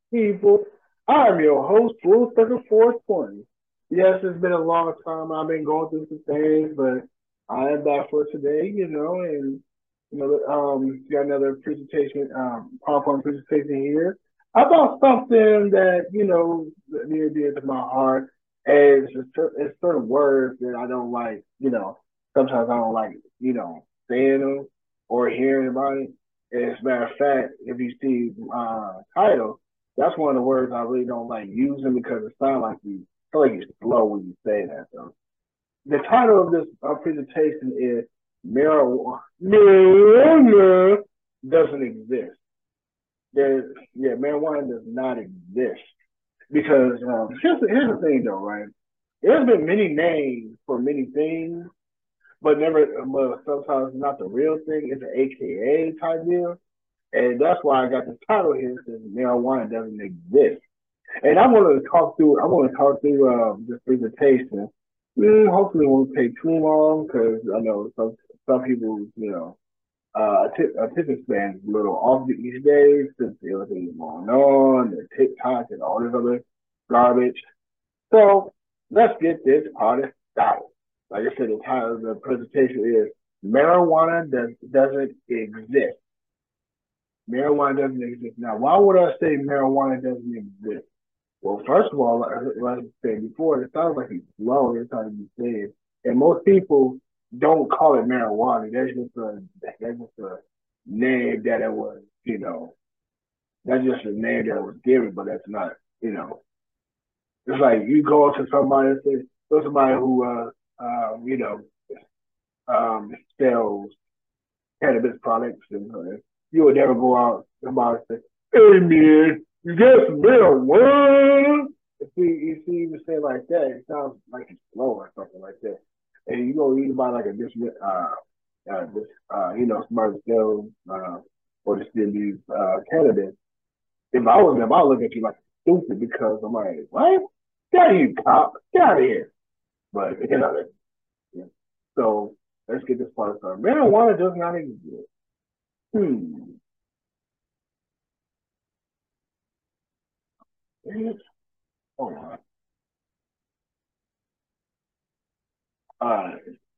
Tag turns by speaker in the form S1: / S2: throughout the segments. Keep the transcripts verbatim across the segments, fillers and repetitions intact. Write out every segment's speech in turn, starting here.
S1: people. I'm your host, Blue Circle four twenty. Yes, it's been a long time. I've been going through some things, but I am back for today, you know, and you know, um, got another presentation, um, PowerPoint presentation here about something that you know near and dear to my heart. And it's, just, it's certain words that I don't like, you know. Sometimes I don't like, you know, saying them or hearing about it. And as a matter of fact, if you see uh title, that's one of the words I really don't like using because it sounds like you feel like you're slow when you say that. So the title of this uh, presentation is marijuana. Marijuana doesn't exist. There, yeah, marijuana does not exist because um, here's the, here's the thing though, right? There's been many names for many things, but never, but sometimes not the real thing. It's an A K A type deal, and that's why I got the title here. Says marijuana doesn't exist. And I want to talk through. I want to talk through um, this presentation. Mm, hopefully, it won't take too long because I know some some people, you know, uh, attention span is a little off these days since everything is going on, the TikTok and all this other garbage. So let's get this party started. Like I said, the title of the presentation is "Marijuana Does Doesn't Exist." Marijuana doesn't exist. Now, why would I say marijuana doesn't exist? Well, first of all, like I said before, it sounds like he's slow every time you say it. And most people don't call it marijuana. That's just a that's just a name that it was, you know, that's just a name that was given, but that's not, you know. It's like you go up to somebody and say, to somebody who, uh, um, you know, um, sells cannabis products, and uh, you would never go out to somebody and say, "Hey man, you got some marijuana?" If you, if you even say it like that, it sounds like it's slow or something like that. And you go eat about like a different, uh, uh, this, uh, you know, somebody sells, uh, or distributes, uh, cannabis. If I was them, I'd look at you like stupid because I'm like, what? Get out of here, cop. Get out of here. But, you know, yeah. So let's get this part started. Marijuana does not exist. Hmm. Hold on. Uh,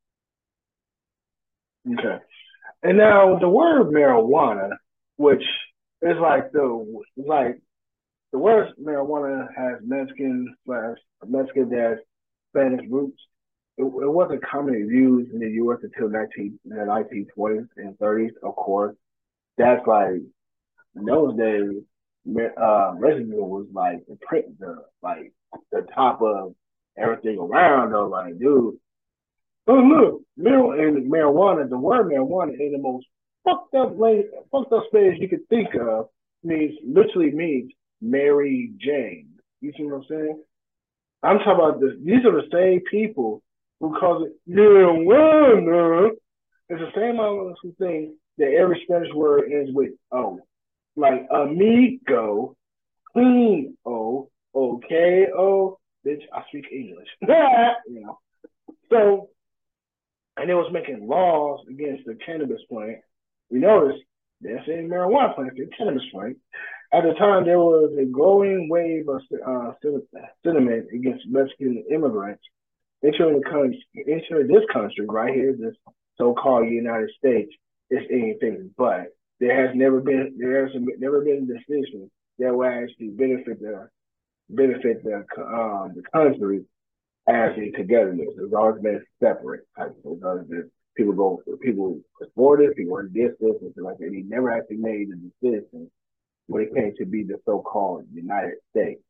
S1: okay. And now the word marijuana, which is like the like the word marijuana has Mexican slash Mexican dash Spanish roots. It, it wasn't commonly used in the U S until nineteen, the nineteen twenties and thirties. Of course, that's like in those days, uh, residue was like the print, the like the top of everything around. Though, like, dude, oh look, mar- and marijuana. The word marijuana in the most fucked up like fucked up space you could think of means literally means Mary Jane. You see what I'm saying? I'm talking about this. These are the same people who call it marijuana. It's the same almost thing that every Spanish word ends with O. Like amigo, clean O, okay O. Bitch, I speak English. you know. So and it was making laws against the cannabis plant. We noticed they're saying marijuana plant, the cannabis plant. At the time, there was a growing wave of uh, sentiment against Mexican immigrants entering the country, entering this country right here, this so-called United States, is anything but. There has never been there has never been a decision that will actually benefit the benefit the um, the country as a togetherness. It's always been separate type of thing. People go people support it, people are this, this, and like that. He never actually made a decision when it came to be the so-called United States.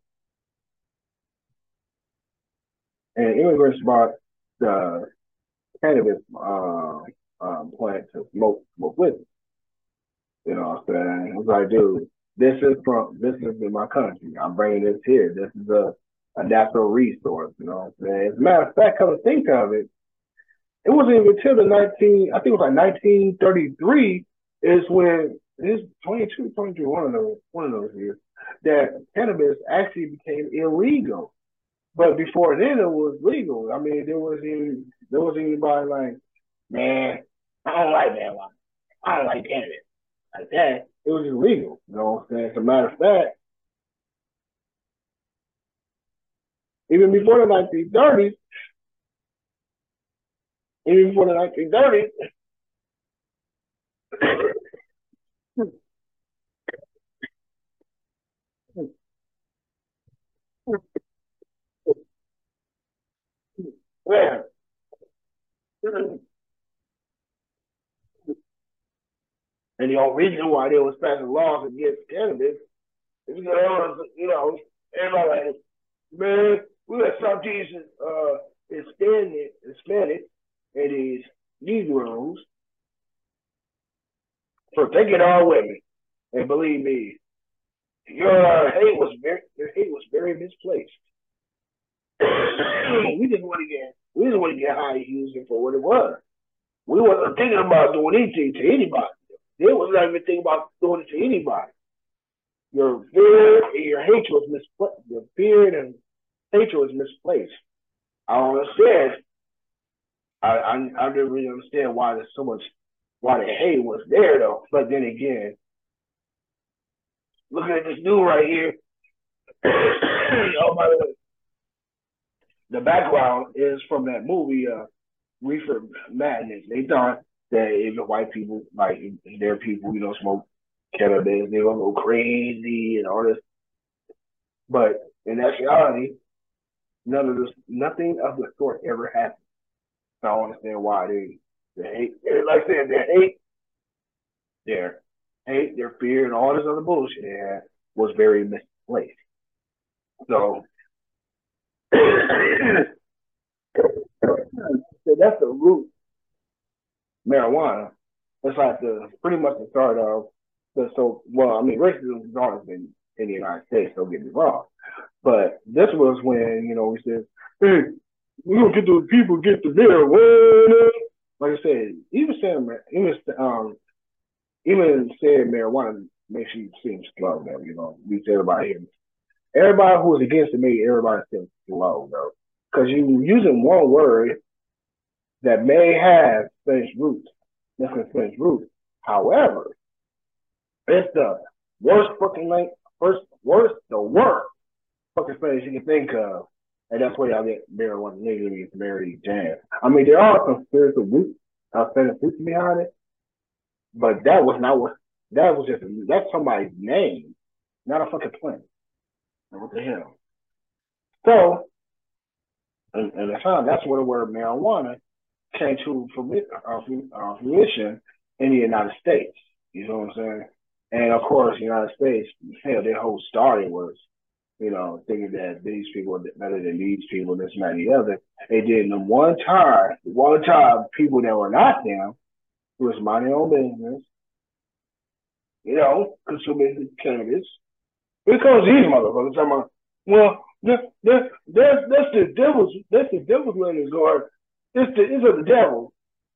S1: And immigrants brought the cannabis uh, um, plant to smoke smoke with it. You know what I'm saying? It was like, dude, this is from this is in my country. I'm bringing this here. This is a a natural resource. You know what I'm saying? As a matter of fact, come to think of it, it wasn't even until the nineteen, I think it was like nineteen thirty-three is when it's twenty-two, twenty-three, one of those, one of those years, that cannabis actually became illegal. But before then, it was legal. I mean, there was even there was anybody like, man, I don't like marijuana. I don't like cannabis like that. It was illegal. You know what I'm saying? As a matter of fact, Even before the nineteen thirties, even before the nineteen thirties, man, and the only reason why they was passing laws against cannabis is because, you know, everybody like, man, we got some these uh, Hispanic, Hispanic and these Negroes for taking our women. And believe me, your uh, hate was very, your hate was very misplaced. we just want to get, we just want to get high using for what it was. We wasn't thinking about doing anything to anybody. They was not even thinking about doing it to anybody. Your fear and your hatred was misplaced. Your fear and hatred was misplaced. I don't understand. I, I I didn't really understand why there's so much, why the hate was there though. But then again, looking at this dude right here. Oh my God. The background is from that movie, uh, Reefer Madness. They thought that if the white people, like their people, you know, smoke cannabis, they're gonna go crazy and all this. But in actuality, none of this, nothing of the sort ever happened. So I don't understand why they, they hate, like I said, their hate, their hate, their fear, and all this other bullshit they had was very misplaced. So, so that's the root marijuana. It's like the pretty much the start of the so well, I mean racism has always been in the United States, don't get me wrong. But this was when, you know, we said, hey, we don't get the people get the marijuana. Like I said, even saying even um even saying marijuana makes you seem slow though, you know. We said about him. Everybody who was against it made everybody seem slow though. Because you using one word that may have Spanish roots, different Spanish roots. However, it's the worst fucking like first worst, the worst fucking Spanish you can think of. And that's why y'all get marijuana nigga gets married jam. I mean, there are some spiritual roots, uh, Spanish roots behind it, but that was not what that was just that's somebody's name, not a fucking plant. What the hell? So, and, and I found that's where the word marijuana came to uh, fruition in the United States. You know what I'm saying? And of course, the United States, hell, their whole starting was, you know, thinking that these people are better than these people, this, and that, and the other. They did in one time, one time, people that were not them, who was minding their own business, you know, consuming cannabis. Because these motherfuckers talking about, well, that, that, that's, that's the devil's, that's the devil's letters, or it's the, it's of the devil.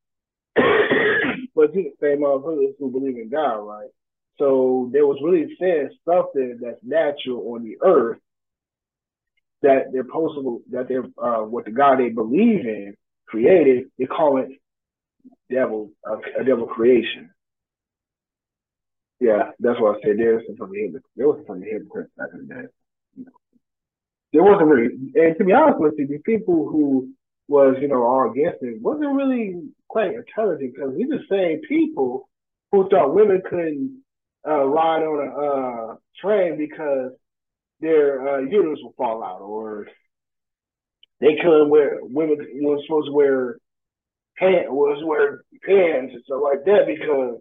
S1: But these the same motherfuckers who believe in God, right? So there was really saying something that's natural on the earth that they're possible, that they're, uh, what the God they believe in created, they call it devil, uh, a devil creation. Yeah, that's what I said. There's some from the hypocrites. There was some from the hypocrites back in the day. There wasn't really, and to be honest with you, the people who was, you know, all against it wasn't really quite intelligent because these are the same people who thought women couldn't uh, ride on a uh, train because their uh, uterus would fall out, or they couldn't wear, women were supposed to wear pants, was wear pants and stuff like that because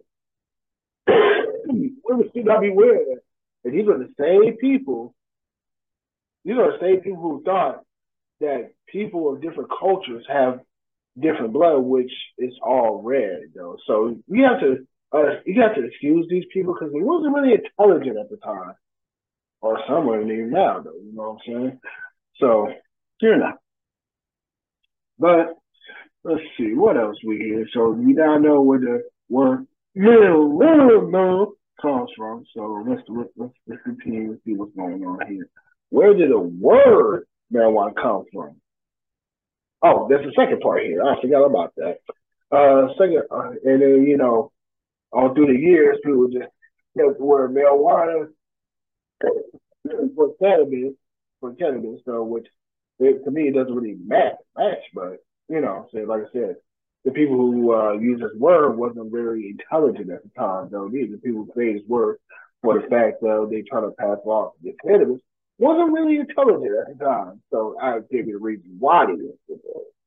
S1: women should not be wearing that. And these are the same people, these are the same people who thought that people of different cultures have different blood, which is all red, though. So you have to uh, you have to excuse these people because they wasn't really intelligent at the time, or somewhere even now, though. You know what I'm saying? So you're not. But let's see what else we hear. So we now know where the word little little no comes from. So let's let's let's continue to see what's going on here. Where did the word marijuana come from? Oh, there's the second part here. I forgot about that. Uh, second, uh, and then you know, all through the years, people just kept the word marijuana for cannabis, for cannabis, so which it, to me, it doesn't really match, match. But you know, so like I said, the people who uh, use this word wasn't very intelligent at the time. Though these the people who say this word for the fact that they try to pass off the cannabis wasn't really intelligent at the time. So I give you the reason why they did it.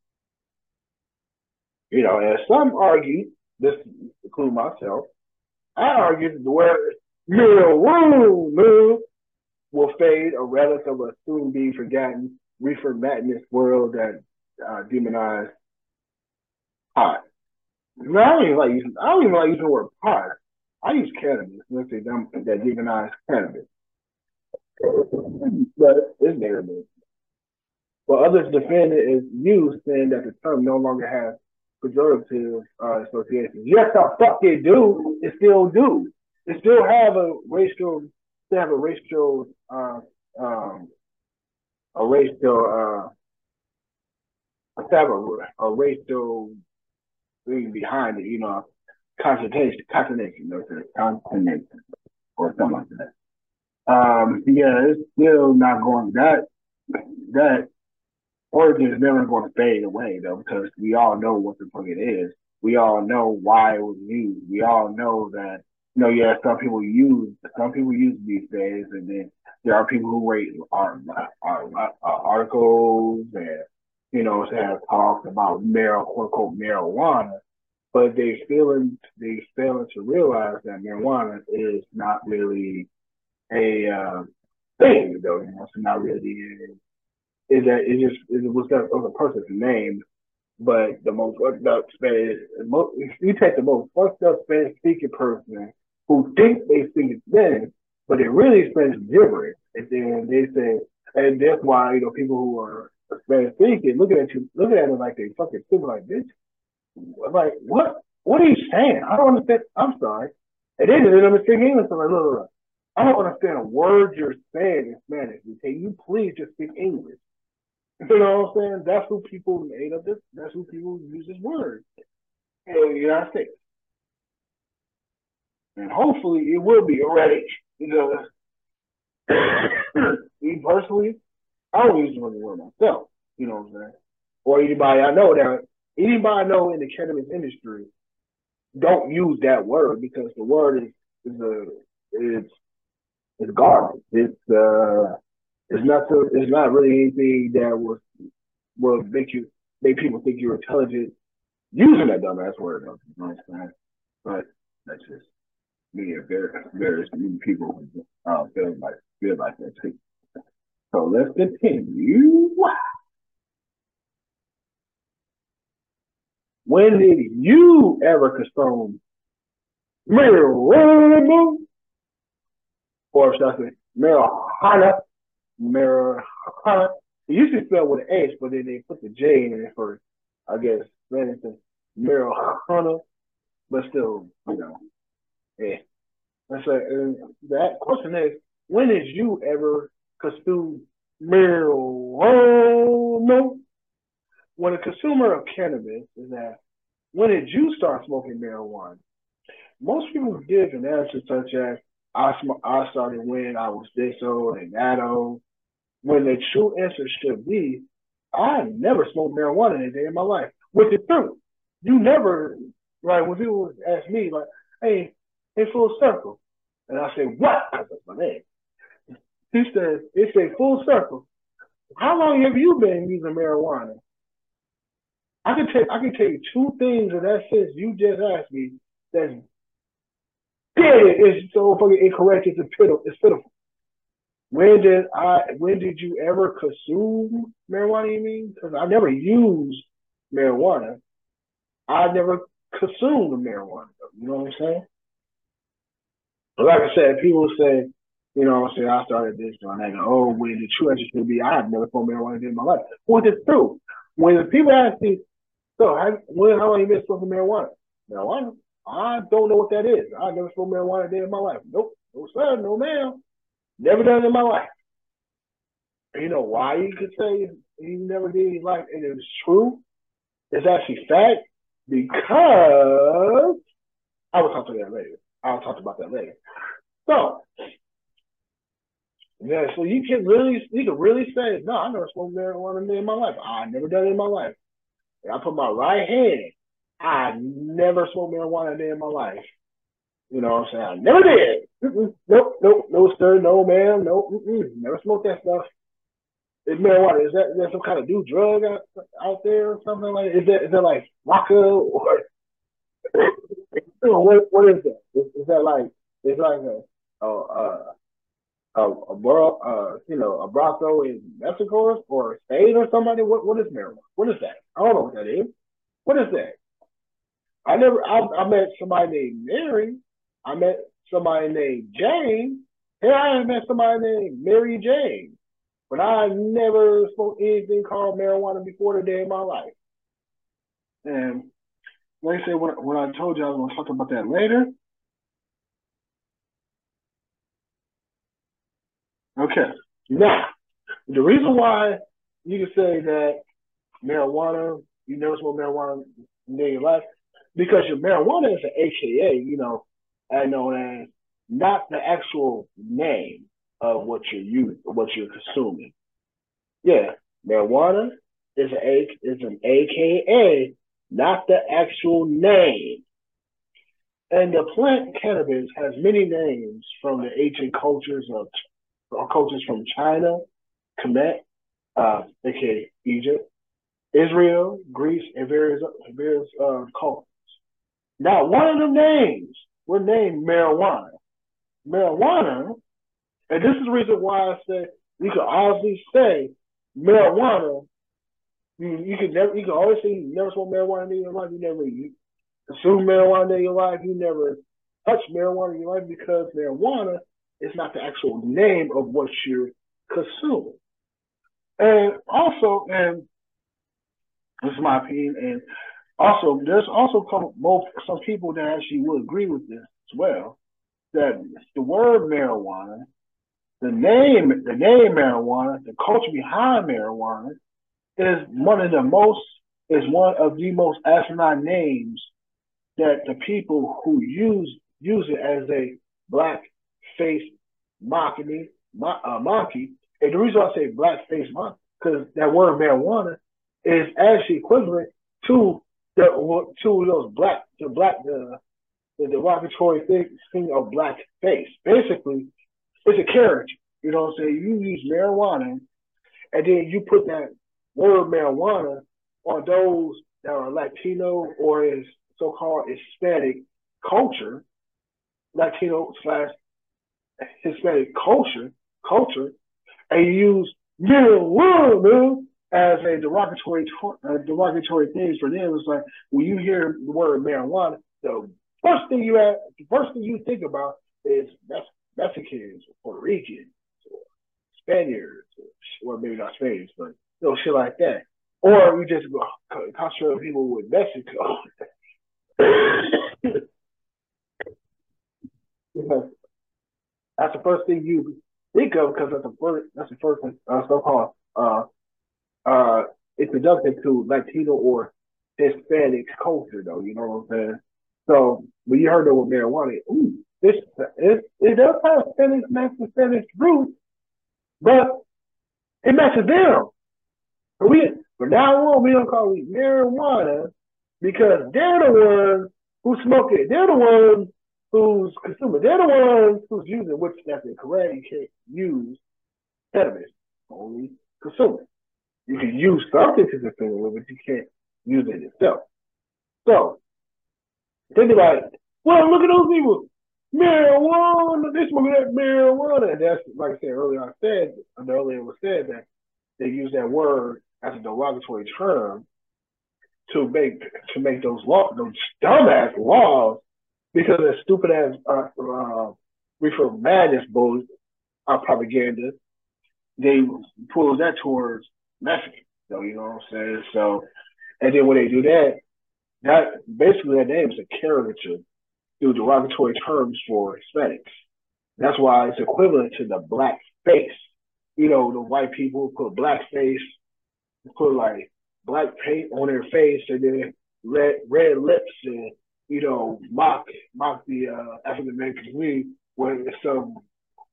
S1: You know, and some argue, this include myself, I argue that the word marijuana will fade, a relic of a soon be forgotten reefer madness world that uh, demonized pot. No, I don't even like using. I don't even like using the word pot. I use cannabis. Let's say them that demonized cannabis, but it's negative. But others defend it as use, saying that the term no longer has pejorative uh, associations. Yes, the fuck it do. It still do. It still have a racial. Still have a racial. Uh, um, a racial. Uh, have a, a racial thing behind it. You know, concentration, concentration, no, concentration, or something like that. Um, yeah, it's still not going that that origin is never going to fade away though, because we all know what the fuck it is. We all know why it was used. We all know that you know, yeah, some people use some people use these days, and then there are people who rate our, our, our, articles and you know have talked about mar quote unquote marijuana, but they failing they failing to realize that marijuana is not really a uh, thing though. You know, it's not really is that it just it was that other person's name, but the most fucked up Spanish. If you take the most fucked up Spanish speaking person who thinks they speak Spanish, but they really Spanish gibberish, and then they say, and that's why you know people who are Spanish speaking looking at you, looking at them like they fucking stupid, like bitch, like what? What are you saying? I don't understand. I'm sorry. And then they don't speak English. I'm like, look, look, look. I don't understand a word you're saying in Spanish. Can you please just speak English? You know what I'm saying? That's who people made up this. That's who people use this word in the United States. And hopefully it will be already. Because me personally, I don't use the word myself. You know what I'm saying? Or anybody I know that anybody I know in the cannabis industry don't use that word because the word is is a it's it's garbage. It's uh it's not so it's not really anything that was will make you make people think you're intelligent using that dumbass word. You know what I'm saying? But that's just me and various various people uh, feel like feel like that too. So let's continue. When did you ever consume marijuana? Or should I say marijuana? Marijuana. It used to spell with an H, but then they put the J in it for, I guess, marijuana. But still, you know, yeah. That's like, and that question is, when did you ever consume marijuana? When a consumer of cannabis is asked, when did you start smoking marijuana? Most people give an answer such as, I, sm- I started when I was this old and that old. When the true answer should be, I never smoked marijuana in a day in my life. Which is true. You never, like, when people ask me, like, hey, in full circle. And I say, what? That's my name. He says, it's a full circle. How long have you been using marijuana? I can tell I can tell you two things in that sense you just asked me that's dead is so fucking incorrect. It's pitiful. It's pitiful. When did I? When did you ever consume marijuana? You mean? Because I never used marijuana. I never consumed marijuana. You know what I'm saying? But like I said, people say, you know, say I started this and I go, oh, when the true answer should be, I have never smoked marijuana in my life. Well, it's true. When the people ask me, so how, when, how long you been smoking marijuana? Marijuana? I don't know what that is. I never smoked marijuana a day in my life. Nope. No sir, no ma'am. Never done it in my life. And you know why you could say he never did in his life and it's true? It's actually fact because I will talk to that later. I'll talk about that later. So Yeah, so you can really you can really say, no, I never smoked marijuana in my life. I never done it in my life. And I put my right hand. I never smoked marijuana a day in my life. You know what I'm saying? I never did. Mm-mm. Nope, nope, no sir, no ma'am, no, mm-mm. Never smoked that stuff. Is marijuana? Is that, is that some kind of new drug out, out there or something like? Is that is that like vodka or what? What is that? Is, is that like it's like a a a, a, a bro, uh, you know, a brothel in Mexico or Spain or somebody? What what is marijuana? What is that? I don't know what that is. What is that? I never. I, I met somebody named Mary. I met somebody named Jane. Here I met somebody named Mary Jane. But I never smoked anything called marijuana before the day in my life. And like I said, when, when I told you I was going to talk about that later. Okay. Now, the reason why you can say that marijuana, you never smoked marijuana in your life, because your marijuana is an A K A, you know, I know as not the actual name of what you're using, what you're consuming. Yeah, marijuana is an A is an A K A, not the actual name. And the plant cannabis has many names from the ancient cultures of or cultures from China, Kemet, uh, aka Egypt, Israel, Greece, and various various uh, cultures. Now, one of the names were named marijuana. Marijuana, and this is the reason why I said you could honestly say marijuana. You, you can never, you can always say you never smoked marijuana in your life. You never you consume marijuana in your life. You never touch marijuana in your life because marijuana is not the actual name of what you're consuming. And also, and this is my opinion, and also there's also some, some people that actually will agree with this as well. That the word marijuana, the name, the name marijuana, the culture behind marijuana is one of the most is one of the most asinine names that the people who use use it as a black face mockery, uh, monkey. And the reason I say black face monkey because that word marijuana is actually equivalent to the to those black the black the the derogatory thing, thing of black face. Basically, it's a carriage. You know what I'm saying? You use marijuana and then you put that word marijuana on those that are Latino or is so-called Hispanic culture, Latino slash Hispanic culture, culture, and you use marijuana as a derogatory uh, derogatory things for them. It's like when you hear the word marijuana, the first thing you have, the first thing you think about is Mexicans or Puerto Ricans or Spaniards, or, or maybe not Spaniards, but you know, shit like that. Or you just go concentrate on people with Mexico. Because that's the first thing you think of because that's the first that's the first uh, so-called uh uh introduction to Latino or Hispanic culture though, you know what I'm saying? So when you heard that with marijuana, ooh, this it, it does have Spanish matches Spanish roots, but it matches them. So we from now on we don't call it marijuana because they're the ones who smoke it. They're the ones who's consuming. They're the ones who's using, which that's incorrect. You can't use cannabis, only consume it. You can use something to consume it, but you can't use it itself. So they be like, well, look at those people. Marijuana, they smoking that marijuana. And that's like I said earlier, I said earlier was said that they use that word as a derogatory term to make to make those law those dumbass laws because of stupid ass uh, uh, reefer madness bulls uh, propaganda. They pull that towards Mexican, so you know what I'm saying. So, and then when they do that, that basically that name is a caricature through derogatory terms for Hispanics. That's why it's equivalent to the black face. You know, the white people put black face, put like black paint on their face, and then red red lips, and you know, mock mock the uh, African American community with some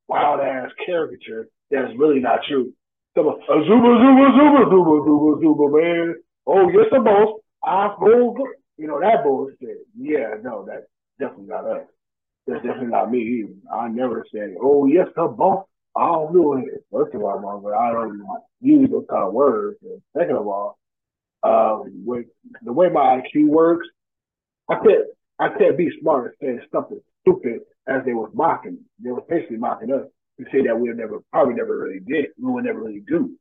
S1: wild ass caricature that's really not true. So, a zuba, zuba, zuba, zuba, zuba, zuba, man. Oh, yes, the boss. I go, you know, that bullshit. Yeah, no, that's definitely not us. That's definitely not me either. I never say, oh, yes, the boss. I don't do it. First of all, mother, I don't use those kind of words. And second of all, um, with the way my I Q works, I can't I can't be smart and say something stupid as they was mocking. They were basically mocking us to say that we'll never probably never really did. We will never really do.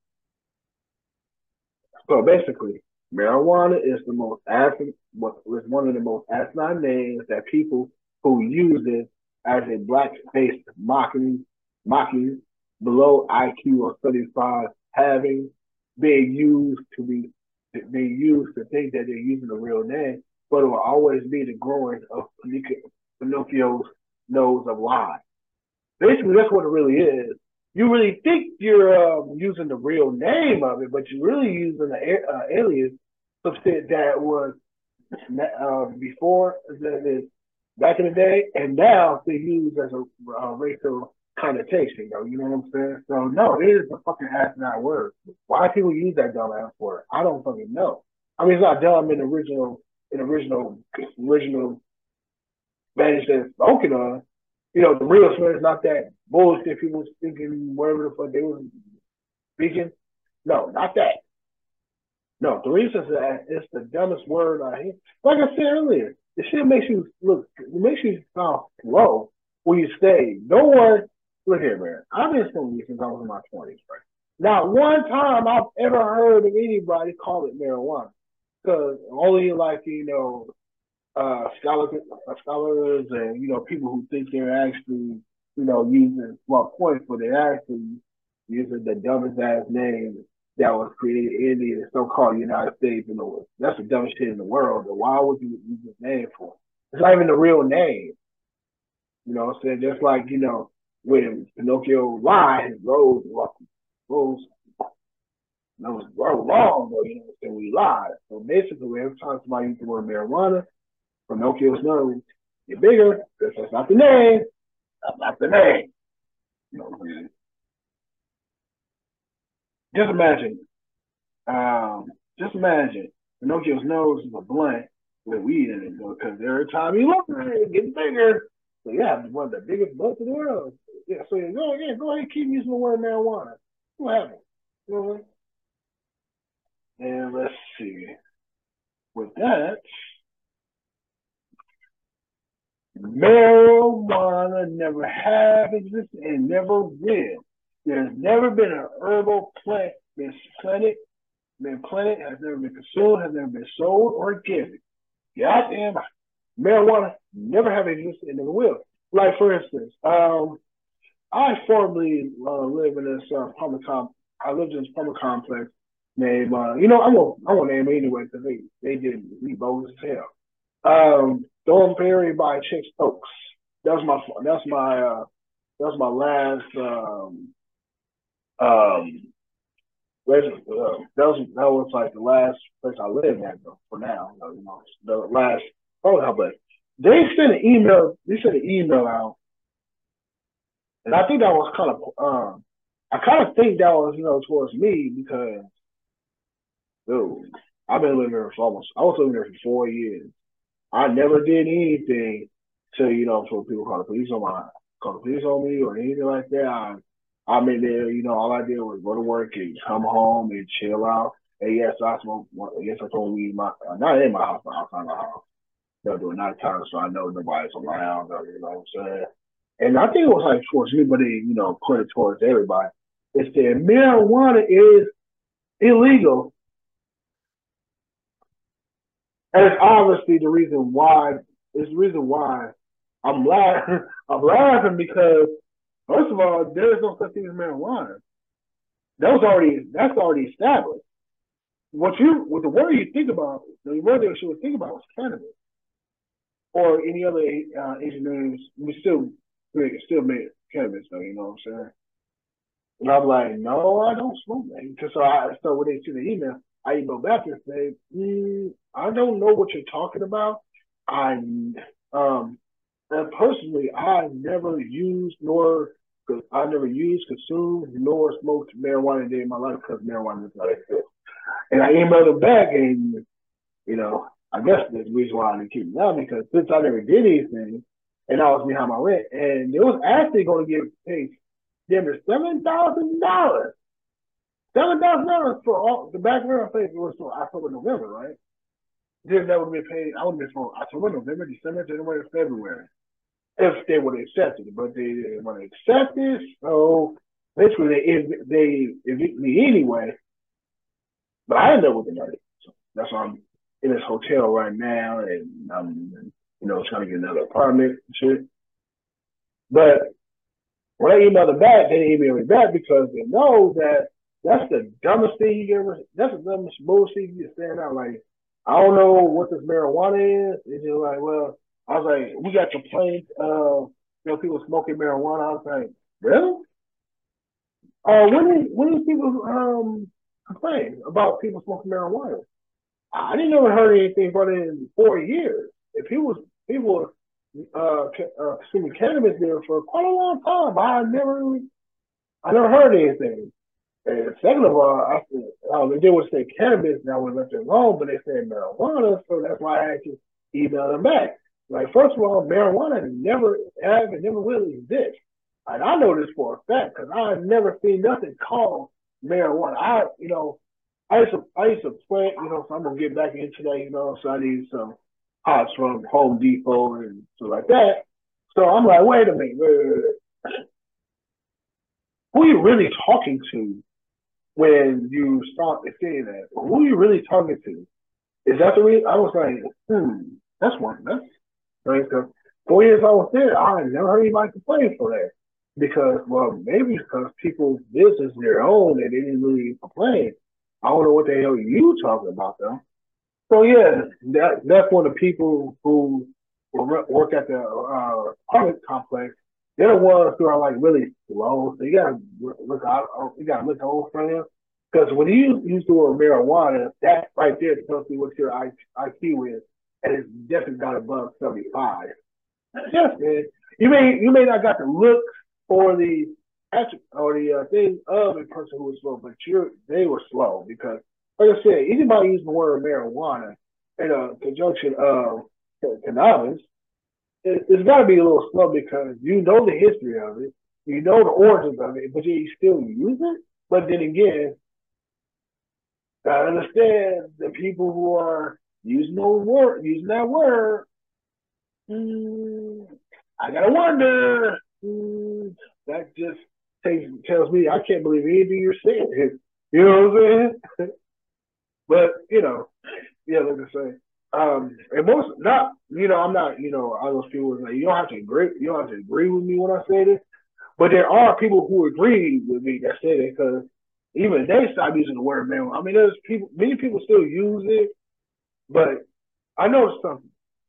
S1: So basically, marijuana is the most acid what is one of the most asinine names that people who use it as a black faced mocking mocking below I Q of thirty-five having being used to be being used to think that they're using a real name, but it will always be the growing of Pinocchio's nose of lies. Basically, that's what it really is. You really think you're um, using the real name of it, but you're really using an uh, alias of shit that was uh, before that is back in the day, and now they use as a uh, racial connotation. Though, you know what I'm saying? So no, it is a fucking asinine word. Why people use that dumb ass word? I don't fucking know. I mean, it's not dumb in the original, in the original, original Spanish that's spoken on. You know, the real Spanish, not that bullshit people was thinking whatever the fuck they was speaking. No, not that. No, the reason is that it's the dumbest word I hear. Like I said earlier, the shit makes you look, it makes you sound slow when you say, no one, look here, man. I've been smoking weed since I was in my twenties, right? Not one time I've ever heard of anybody call it marijuana. Because only like, you know, uh, scholars, uh, scholars and, you know, people who think they're actually, you know, using smart points, but they're actually using the dumbest ass name that was created in the so-called United States. You know, that's the dumbest shit in the world. And why would you use this name for? It's not even the real name. You know what I'm saying? Just like, you know, when Pinocchio lied, his rose, rose, that was wrong, though, you know what I'm saying? We lied. So basically, every time somebody uses the word marijuana, Pinocchio's nose get bigger. That's not the name. That's not the name. You know what I mean? Just imagine. Um, just imagine Pinocchio's nose is a blunt with weed in it, because every time you look at it, it gets bigger. So yeah, one of the biggest blunts in the world. Yeah, so you go again, go ahead and keep using the word marijuana. What happened? You know what I mean? And let's see. With that, marijuana never have existed and never will. There's never been an herbal plant been planted, been planted, has never been consumed, has never been sold or given. Goddamn, marijuana never have existed and never will. Like for instance, um, I formerly uh, live in this uh, apartment complex. I lived in this apartment complex named, uh, you know, I'm gonna I'm gonna name it anyway because they they did me bogus as hell. Um, Thornberry by Chick Stokes. That was my that's my uh, that was my last um um uh, that was that was like the last place I lived at though, for now. You know, the last oh how but they sent an email they sent an email out, and I think that was kind of um I kind of think that was, you know, towards me because dude, I've been living here for almost I was living here for four years. I never did anything to, you know, for people call the police on my call the police on me or anything like that. I I'm in there, you know, all I did was go to work and come home and chill out. And yes, I smoke yes, I told weed in my uh, not in my house, but outside my house. They'll do it night time so I know nobody's around, you know what I'm saying? And I think it was like towards me, but they, you know, put it towards everybody. It said marijuana is illegal. And it's obviously the reason why it's the reason why I'm laughing. I'm laughing because first of all, there is no such thing as marijuana. That was already that's already established. What you what the word you think about, the word that you would think about was cannabis or any other uh, Asian names. We still we still made cannabis though. You know what I'm saying? And I'm like, no, I don't smoke that. So I so when they see the email, I go back and say, mm, I don't know what you're talking about. I um and personally, I never used nor because I never used, consumed, nor smoked marijuana a day in my life because marijuana does not exist. And I emailed them back, and you know, I guess there's a reason why I didn't keep it down because since I never did anything, and I was behind my rent, and it was actually going to get paid them seven thousand dollars, seven thousand dollars for all the back rent I paid was for October, November, right? Then that would have been paid. I would have been for October, November, December, January, February, if they would have accepted it, but they didn't want to accept it. So basically, they they evict me anyway. But I ended up with the money, so that's why I'm in this hotel right now, and I'm you know trying to get another apartment and shit. But when I emailed them back, they didn't email me back because they know that that's the dumbest thing you ever. That's the dumbest bullshit you get stand out. Like I don't know what this marijuana is. It's just like, well, I was like, we got complaints of you know people smoking marijuana. I was like, really? Uh, when did when did people um complain about people smoking marijuana? I didn't ever heard anything about it in four years. If people people uh, uh consuming cannabis there for quite a long time, I never I never heard anything. And second of all, I said, oh, they would say cannabis, and I would have left it alone, but they said marijuana, so that's why I had to email them back. Like, first of all, marijuana never have and never will exist. And I know this for a fact because I've never seen nothing called marijuana. I, you know, I used to, I used to plant, you know, so I'm gonna get back into that, you know, so I need some pots from Home Depot and stuff like that. So I'm like, wait a minute, wait, wait, wait. Who are you really talking to when you start to say that? Who are you really talking to? Is that the reason? I was like, hmm, that's one. That's right. So four years I was there, I never heard anybody complain for that. Because, well, maybe because people's business their own and they didn't really complain. I don't know what the hell you talking about though. So yeah, that that's one of the people who work at the uh, apartment complex. They're the ones who are like really slow. So you gotta look out. You gotta look over for them. Because when you use the word marijuana, that right there tells you what your I Q is, and it's definitely not above seventy-five. Yes, man. You may you may not got the look or the or the uh, thing of a person who was slow, but you're they were slow because, like I said, anybody using the word marijuana in a conjunction of cannabis, it, it's got to be a little slow because you know the history of it, you know the origins of it, but you still use it. But then again, I understand the people who are using the word, using that word. Mm, I gotta wonder. Mm, that just takes, tells me I can't believe anything you're saying. You know what I'm saying? But you know, yeah, like I say, um, and most not, you know, I'm not, you know, all those people like you don't have to agree, you don't have to agree with me when I say this, but there are people who agree with me that say it because even they stop using the word man. I mean, there's people, many people still use it, but I noticed something.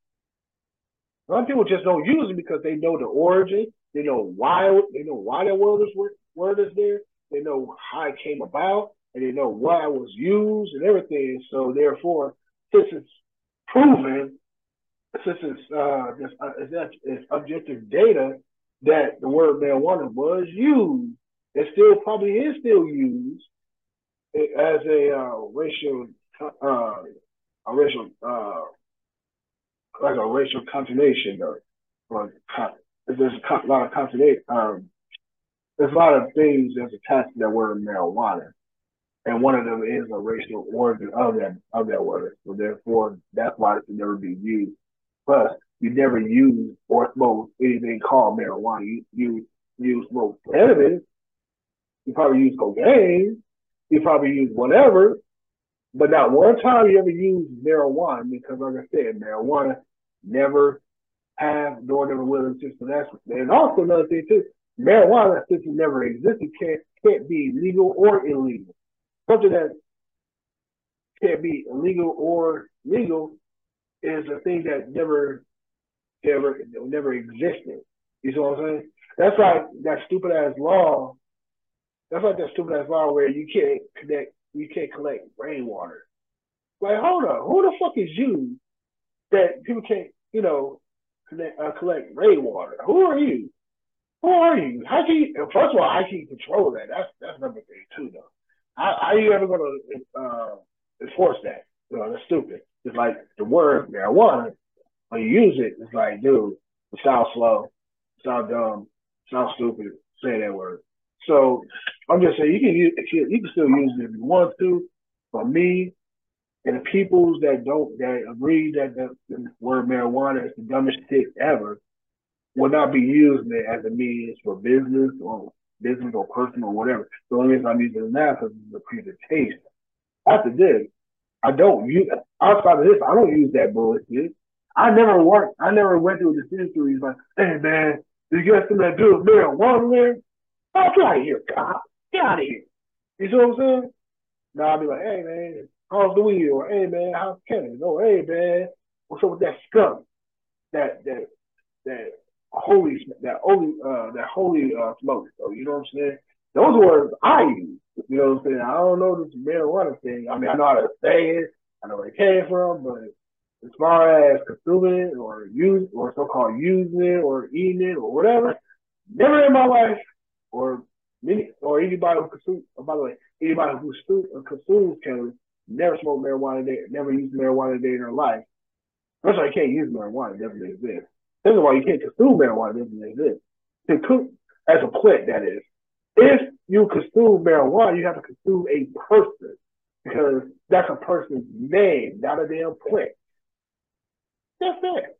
S1: A lot of people just don't use it because they know the origin, they know why, they know why that word is word is there, they know how it came about, and they know why it was used and everything. So therefore, since it's proven, since it's uh, this, uh, it's, it's objective data that the word marijuana was used, it still probably is still used as a uh, racial, uh, a racial, uh, like a racial continuation or, or there's a lot of continuation. Um, there's a lot of things that's attached to that word marijuana, and one of them is a racial origin of that of that word. So therefore, that's why it can never be used. Plus, you never use or smoke anything called marijuana. You you you smoke cannabis. You probably use cocaine. You probably use whatever, but not one time you ever use marijuana because, like I said, marijuana never have nor never will exist. So that's and also another thing too. Marijuana, since it never existed, can't can't be legal or illegal. Something that can't be illegal or legal is a thing that never never never existed. You see what I'm saying? That's like that stupid ass law. That's like that stupid ass law where you can't connect, you can't collect rainwater. Like, hold on, who the fuck is you that people can't, you know, connect, uh, collect rainwater? Who are you? Who are you? How can you? First of all, how can you control that? That's that's number three too, though. How, how are you ever gonna uh, enforce that? You know, that's stupid. It's like the word marijuana. When you use it, it's like, dude, it sounds slow, it sounds dumb, it sounds stupid. Say that word. So I'm just saying you can use you can still use it if you want to. For me and the peoples that don't that agree that the, the word marijuana is the dumbest shit ever, will not be using it as a means for business or business or personal or whatever. The only reason I'm using it now is because it's a presentation. After this, I don't use outside of this. I don't use that bullshit. I never worked. I never went to a dispensary. He's like, hey man, you got something that do with marijuana there? Oh, get out of here, cop. Get out of here. You see what I'm saying? Now I'll be like, hey man, how's the weed? Or hey man, how's Kenny? Oh, hey man, what's up with that skunk? That that that holy that holy uh that holy uh smoke. So you know what I'm saying? Those words I use. You know what I'm saying? I don't know this marijuana thing. I mean, I know how to say it. I know where it came from, but as far as consuming it or use or so-called using it or eating it or whatever, never in my life or many or anybody who consumes. Oh, by the way, anybody who consumes cannabis never smoked marijuana. Day, never used marijuana a day in their life. First of all, you can't use marijuana. It doesn't exist. Second of all, you can't consume marijuana. It doesn't exist. To cook as a plant, that is. If you consume marijuana, you have to consume a person because that's a person's name, not a damn plant. That's it.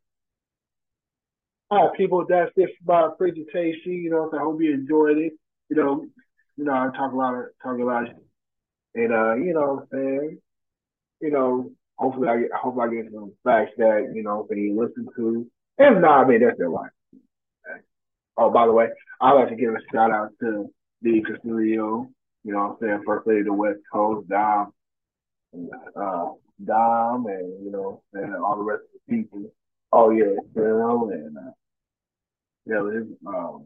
S1: All right, people, that's it for my presentation. You know, so I hope you enjoyed it. You know, you know, I talk a lot of talk a lot, and uh, you know, what I'm saying, you know, hopefully I get, hopefully I get some facts that you know that you listen to. If not, I mean that's their life. Okay. Oh, by the way, I'd like to give a shout out to the Castillo. You know, what I'm saying First Lady of the West Coast, Dom, and, uh, Dom, and you know, and all the rest of the people. Oh yeah, Phil and uh, yeah, his, um,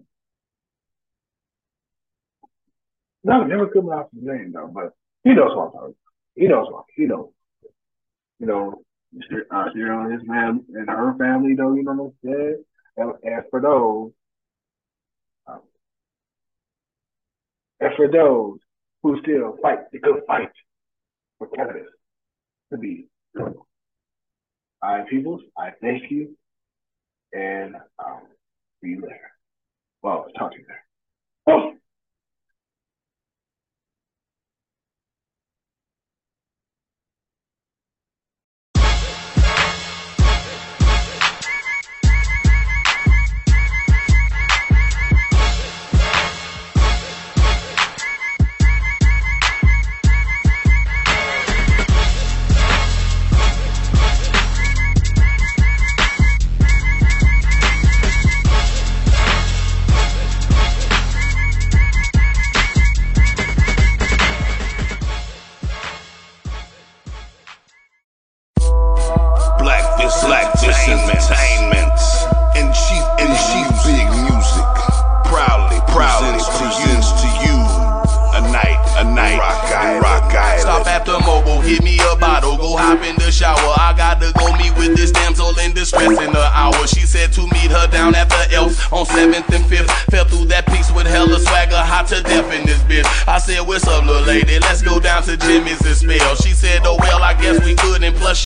S1: no, never coming out his name though, but he knows what I'm talking about. He knows what he knows. You know, uh, Cheryl and his man and her family, though. You know what I'm saying? And, and for those, um, and for those who still fight the good fight for cannabis to be legal. All right, peoples, I thank you, and um, see you later. Well, talk to you there. Oh.
S2: I said, what's up, little lady? Let's go down to Jimmy's and spell. She said, oh, well, I guess we could, and plus